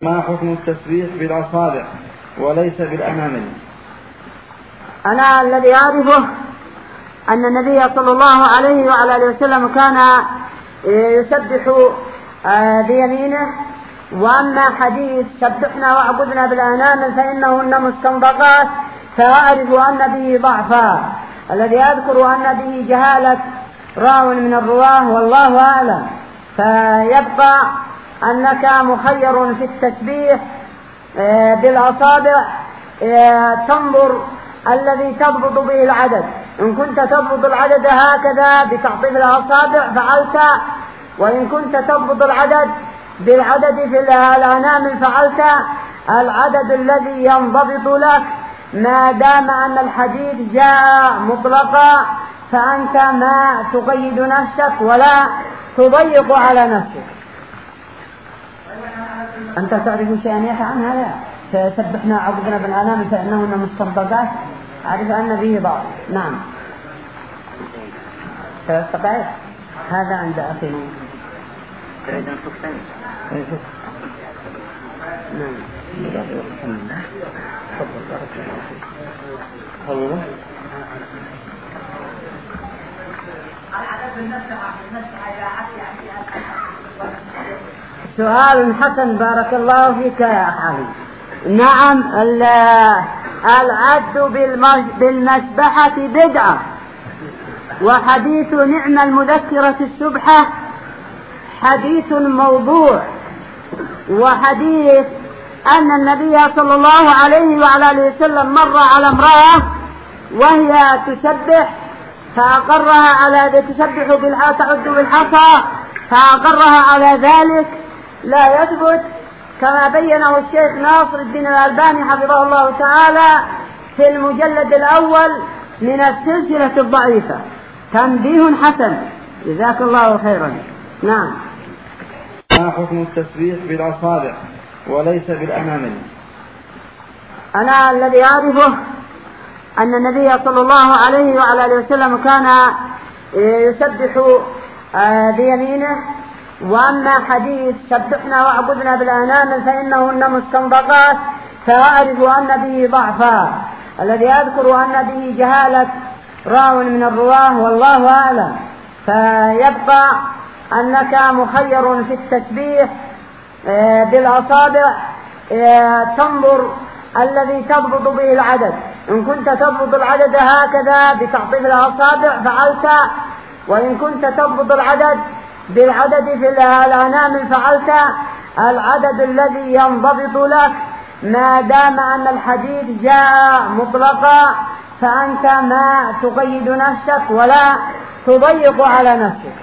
ما حكم التسبيح بالأصابع وليس بالأمامي؟ أنا الذي أعرفه أن النبي صلى الله عليه وعلى آله وسلم كان يسبح بيمينه، وأما حديث سبحنا واعبدنا بالأنامل فإنهن مستنبطات فأعرف أن به ضعفا. الذي أذكر أن به جهالة راو من الرواه والله أعلم. فيبقى أنك مخير في التسبيح بالأصابع، تنظر الذي تضبط به العدد. إن كنت تضبط العدد هكذا بتعطيف الأصابع فعلت، وإن كنت تضبط العدد بالعدد في الأنامل فعلت. العدد الذي ينضبط لك ما دام أن الحديث جاء مطلقا، فأنت ما تقيد نفسك ولا تضيق على نفسك. أنت تعرف شيئا يحيى عن هذا؟ سبحنا عبدنا بالأنامل فإنهن مستنبطات، أعرف أن به ضعف. نعم. تستطيع هذا عند أخي. نعم. سؤال حسن بارك الله فيك يا أخي. نعم، العد بالمسبحة بدعة، وحديث نعم المذكرة السبحة حديث موضوع، وحديث أن النبي صلى الله عليه وعلى آله وسلم مر على امرأة وهي تسبح فأقرها على تسبح تعد بالحصى فأقرها على ذلك لا يثبت، كما بينه الشيخ ناصر الدين الألباني حفظه الله تعالى في المجلد الأول من السلسلة الضعيفة. تنبيه حسن، جزاك الله خيرا. نعم. ما حكم التسبيح بالأصابع وليس بالأمامي؟ أنا الذي أعرفه أن النبي صلى الله عليه وعلى آله وسلم كان يسبح بيمينه، وأما حديث سبحنا واعبدنا بالأنامل فإنهن مستنبطات فأعرف أن به ضعفا. الذي أذكر أن به جهالة راو من الرواه والله أعلم. فيبقى أنك مخير في التسبيح بالأصابع، تنظر الذي تضبط به العدد. إن كنت تضبط العدد هكذا بتعطيف الأصابع فعلت، وإن كنت تضبط العدد بالعدد في الأنامل فعلت. العدد الذي ينضبط لك ما دام أن الحديث جاء مطلقا، فأنت ما تقيد نفسك ولا تضيق على نفسك.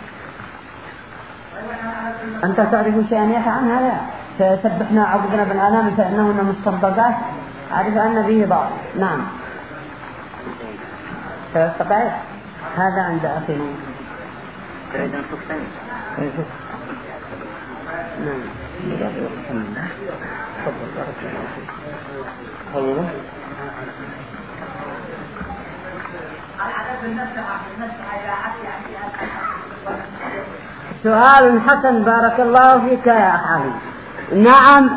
أنت تعرف شيئا يحيى عن هذا؟ سبحنا عبدنا بالأنامل فإنهن مستنبطات، أعرف أن به ضعف. نعم. تستطيع هذا عند أخي. نعم. سؤال حسن بارك الله فيك يا أخي. نعم،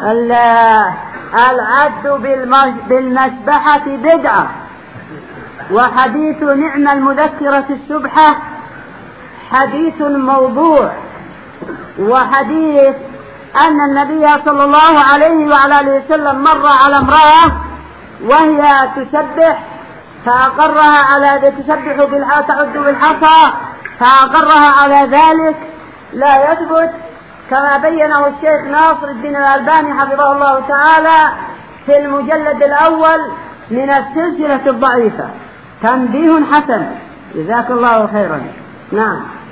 العد بالمسبحة بدعة، وحديث نعم المذكرة السبحة حديث موضوع، وحديث أن النبي صلى الله عليه وعلى آله وسلم مر على امرأة وهي تسبح فأقرها على تسبح تعد بالحصى فأقرها على ذلك لا يثبت، كما بينه الشيخ ناصر الدين الألباني حفظه الله تعالى في المجلد الأول من السلسلة الضعيفة. تنبيه حسن، جزاك الله خيرا. نعم.